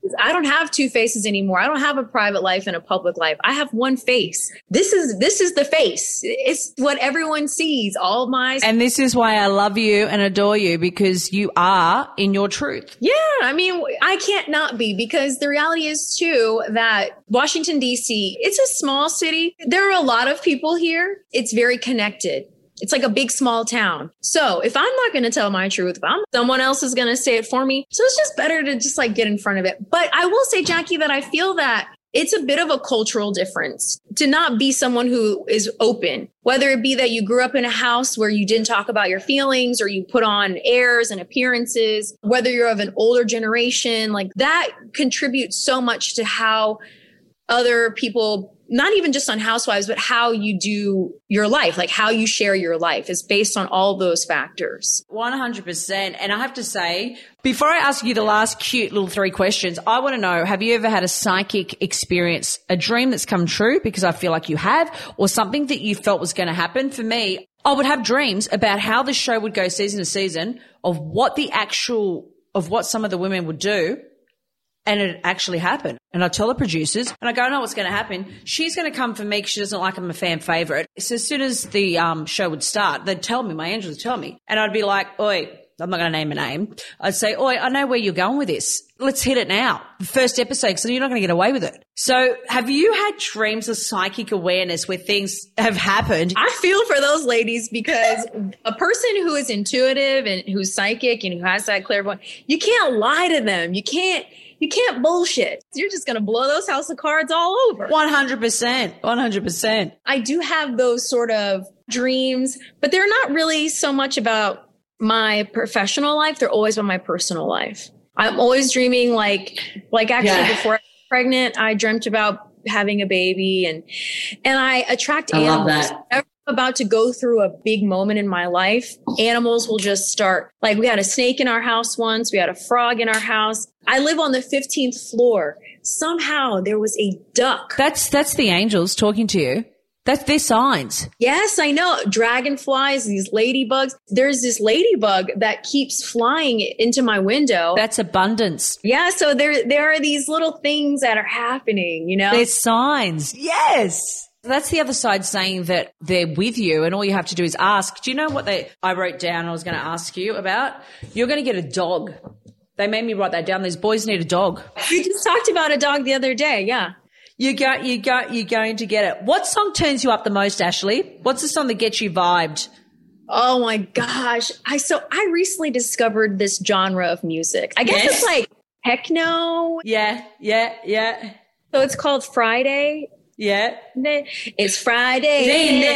I don't have two faces anymore. I don't have a private life and a public life. I have one face. This is this is the face. It's what everyone sees. All my And this is why I love you and adore you, because you are in your truth. Yeah, I mean, I can't not be, because the reality is too that Washington, D C, it's a small city. There are a lot of people here. It's very connected. It's like a big, small town. So if I'm not going to tell my truth, if I'm, someone else is going to say it for me. So it's just better to just like get in front of it. But I will say, Jackie, that I feel that it's a bit of a cultural difference to not be someone who is open, whether it be that you grew up in a house where you didn't talk about your feelings or you put on airs and appearances, whether you're of an older generation, like that contributes so much to how other people, not even just on Housewives, but how you do your life, like how you share your life is based on all those factors. one hundred percent. And I have to say, before I ask you the last cute little three questions, I want to know, have you ever had a psychic experience, a dream that's come true? Because I feel like you have, or something that you felt was going to happen. For me, I would have dreams about how the show would go season to season, of what the actual, of what some of the women would do. And it actually happened. And I tell the producers, and I go, I know what's going to happen. She's going to come for me because she doesn't like I'm a fan favorite. So as soon as the um, show would start, they'd tell me, my angels would tell me. And I'd be like, oi, I'm not going to name a name. I'd say, oi, I know where you're going with this. Let's hit it now. The first episode, because you're not going to get away with it. So have you had dreams of psychic awareness where things have happened? I feel for those ladies, because a person who is intuitive and who's psychic and who has that clairvoyance, you can't lie to them. You can't. You can't bullshit. You're just going to blow those house of cards all over. one hundred percent. one hundred percent. I do have those sort of dreams, but they're not really so much about my professional life. They're always about my personal life. I'm always dreaming like, like actually yeah. before I was pregnant, I dreamt about having a baby, and, and I attract I animals. love that. About to go through a big moment in my life, animals will just start. Like we had a snake in our house once. We had a frog in our house. I live on the fifteenth floor. Somehow there was a duck. That's, that's the angels talking to you. That's their signs. Yes, I know. Dragonflies, these ladybugs. There's this ladybug that keeps flying into my window. That's abundance. Yeah. So there, there are these little things that are happening, you know? There's signs. Yes. That's the other side, saying that they're with you and all you have to do is ask. Do you know what they, I wrote down I was going to ask you about? You're going to get a dog. They made me write that down. These boys need a dog. We just talked about a dog the other day. Yeah. You go, you go, you're going to get it. What song turns you up the most, Ashley? What's the song that gets you vibed? Oh my gosh. I, so I recently discovered this genre of music. I guess Yes. it's like techno. Yeah, yeah, yeah, So it's called Friday. yeah. It's Friday.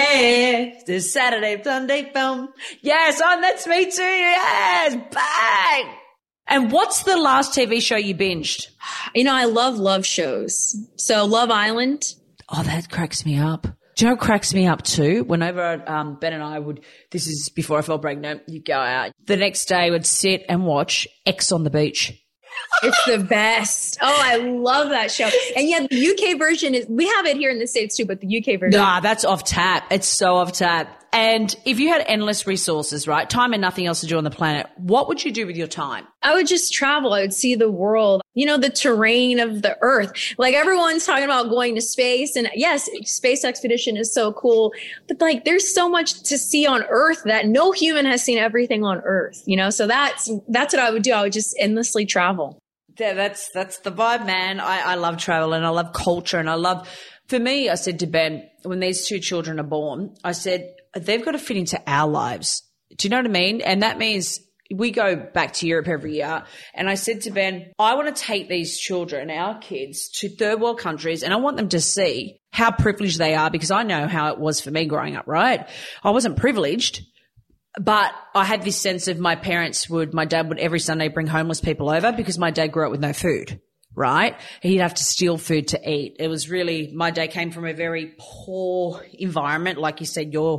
This Saturday, Sunday, film. Yes, oh, that's me too. Yes, bang. And what's the last T V show you binged? You know, I love love shows. So Love Island. Oh, that cracks me up. Do you know what cracks me up too? Whenever um, Ben and I would, this is before I fell pregnant, you go out. The next day would sit and watch X on the Beach. It's the best. Oh, I love that show. And yet the U K version is, we have it here in the States too, but the U K version. Nah, that's off tap. It's so off tap. And if you had endless resources, right, time and nothing else to do on the planet, what would you do with your time? I would just travel. I would see the world, you know, the terrain of the earth. Like everyone's talking about going to space, and yes, space expedition is so cool, but like there's so much to see on earth that no human has seen everything on earth, you know? So that's, that's what I would do. I would just endlessly travel. Yeah, that's, that's the vibe, man. I, I love travel and I love culture and I love, for me, I said to Ben, when these two children are born, I said, they've got to fit into our lives. Do you know what I mean? And that means we go back to Europe every year. And I said to Ben, I want to take these children, our kids, to third world countries, and I want them to see how privileged they are, because I know how it was for me growing up, right? I wasn't privileged, but I had this sense of my parents would, my dad would every Sunday bring homeless people over because my dad grew up with no food. Right? He'd have to steal food to eat. It was really, my dad came from a very poor environment. Like you said, your,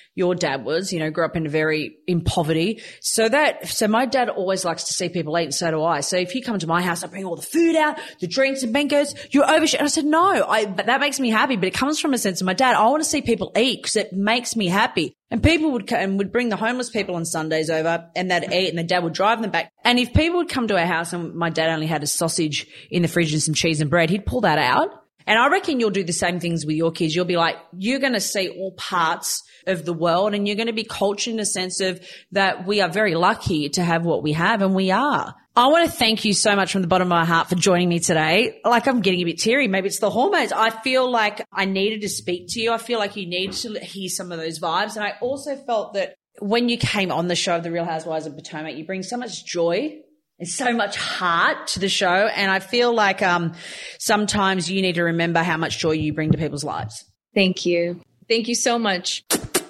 your dad was, you know, grew up in a very, in poverty. So that, so my dad always likes to see people eat, and so do I. So if you come to my house, I bring all the food out, the drinks and Ben goes, you're overshare. And I said, no, I, but that makes me happy, but it comes from a sense of my dad. I want to see people eat because it makes me happy. And people would and would bring the homeless people on Sundays over, and they'd eat, and the dad would drive them back. And if people would come to our house and my dad only had a sausage in the fridge and some cheese and bread, he'd pull that out. And I reckon you'll do the same things with your kids. You'll be like, you're going to see all parts of the world, and you're going to be cultured in a sense of that we are very lucky to have what we have, and we are. I want to thank you so much from the bottom of my heart for joining me today. Like, I'm getting a bit teary. Maybe it's the hormones. I feel like I needed to speak to you. I feel like you needed to hear some of those vibes. And I also felt that when you came on the show of The Real Housewives of Potomac, you bring so much joy and so much heart to the show. And I feel like um, sometimes you need to remember how much joy you bring to people's lives. Thank you. Thank you so much.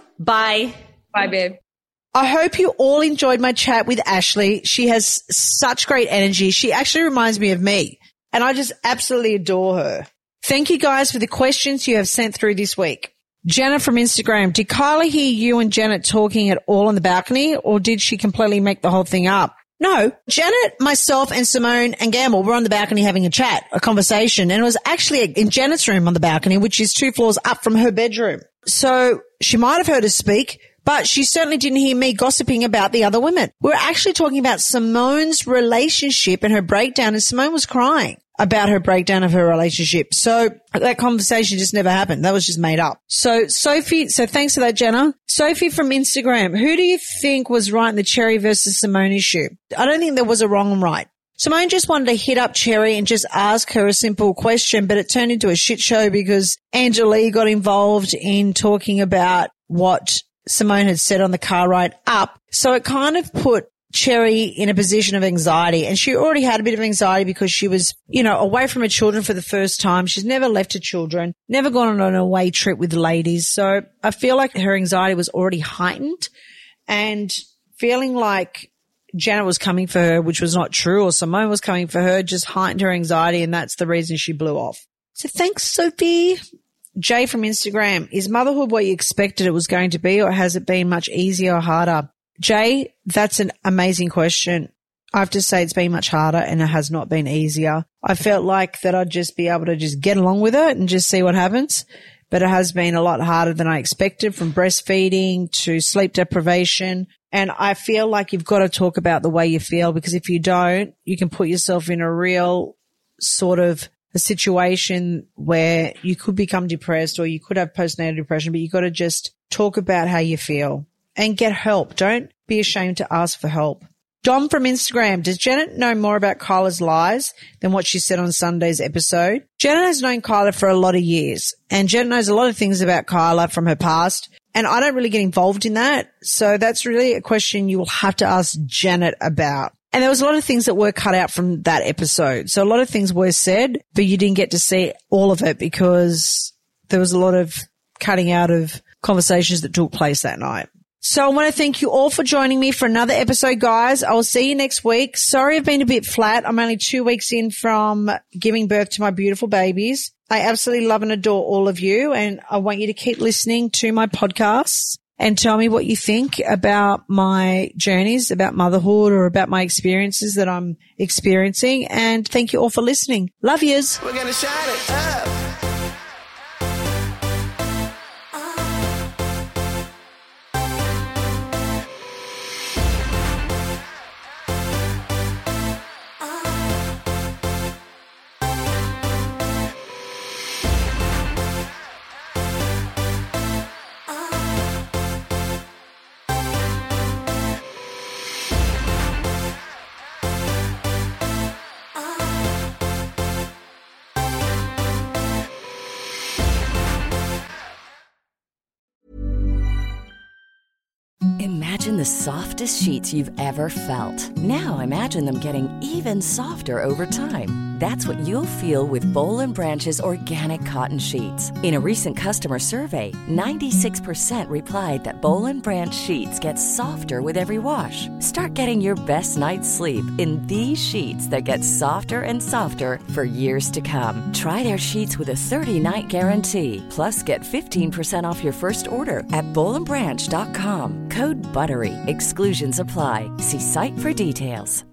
Bye. Bye, babe. I hope you all enjoyed my chat with Ashley. She has such great energy. She actually reminds me of me, and I just absolutely adore her. Thank you guys for the questions you have sent through this week. Janet from Instagram, did Kyla hear you and Janet talking at all on the balcony, or did she completely make the whole thing up? No, Janet, myself, and Simone and Gamble were on the balcony having a chat, a conversation, and it was actually in Janet's room on the balcony, which is two floors up from her bedroom. So she might have heard us speak, but she certainly didn't hear me gossiping about the other women. We were actually talking about Simone's relationship and her breakdown, and Simone was crying about her breakdown of her relationship. So that conversation just never happened. That was just made up. So Sophie, so thanks for that, Jenna. Sophie from Instagram, who do you think was right in the Cherry versus Simone issue? I don't think there was a wrong and right. Simone just wanted to hit up Cherry and just ask her a simple question, but it turned into a shit show because Angela got involved in talking about what Simone had said on the car ride up. So it kind of put Cherry in a position of anxiety, and she already had a bit of anxiety because she was, you know, away from her children for the first time. She's never left her children, never gone on an away trip with the ladies. So I feel like her anxiety was already heightened, and feeling like Janet was coming for her, which was not true, or Simone was coming for her, just heightened her anxiety, and that's the reason she blew off. So thanks, Sophie. Jay from Instagram, is motherhood what you expected it was going to be, or has it been much easier or harder? Jay, that's an amazing question. I have to say it's been much harder, and it has not been easier. I felt like that I'd just be able to just get along with it and just see what happens. But it has been a lot harder than I expected, from breastfeeding to sleep deprivation. And I feel like you've got to talk about the way you feel, because if you don't, you can put yourself in a real sort of a situation where you could become depressed, or you could have postnatal depression, but you got to just talk about how you feel and get help. Don't be ashamed to ask for help. Dom from Instagram, does Janet know more about Kyla's lies than what she said on Sunday's episode? Janet has known Kyla for a lot of years, and Janet knows a lot of things about Kyla from her past, and I don't really get involved in that. So that's really a question you will have to ask Janet about. And there was a lot of things that were cut out from that episode. So a lot of things were said, but you didn't get to see all of it because there was a lot of cutting out of conversations that took place that night. So I want to thank you all for joining me for another episode, guys. I will see you next week. Sorry I've been a bit flat. I'm only two weeks in from giving birth to my beautiful babies. I absolutely love and adore all of you, and I want you to keep listening to my podcasts and tell me what you think about my journeys, about motherhood, or about my experiences that I'm experiencing. And thank you all for listening. Love yous. We're gonna shine it up. Imagine the softest sheets you've ever felt. Now imagine them getting even softer over time. That's what you'll feel with Boll and Branch's organic cotton sheets. In a recent customer survey, ninety-six percent replied that Boll and Branch sheets get softer with every wash. Start getting your best night's sleep in these sheets that get softer and softer for years to come. Try their sheets with a thirty-night guarantee. Plus, get fifteen percent off your first order at boll and branch dot com. Code BUTTERY. Exclusions apply. See site for details.